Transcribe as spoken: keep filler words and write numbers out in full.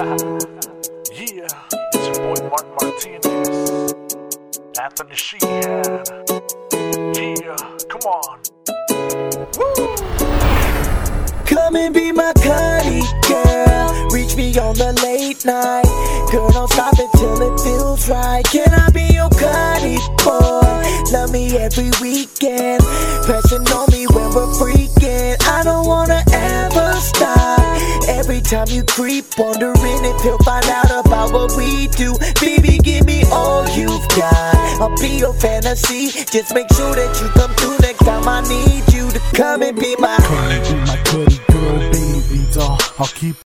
Yeah, it's your boy Mark Martinez, Anthony Sheehan. Yeah, come on. Woo! Come and be my cutty girl. Reach me on the late night. Girl, don't stop until it feels right. Can I be your cutty boy? Love me every weekend. Pressing on me when we're freaking. I don't wanna ever stop. Every time you creep, wondering if he'll find out about what we do. Baby, give me all you've got. I'll be your fantasy. Just make sure that you come through next time I need you to come and be my Come and be my goody girl, baby doll. I'll keep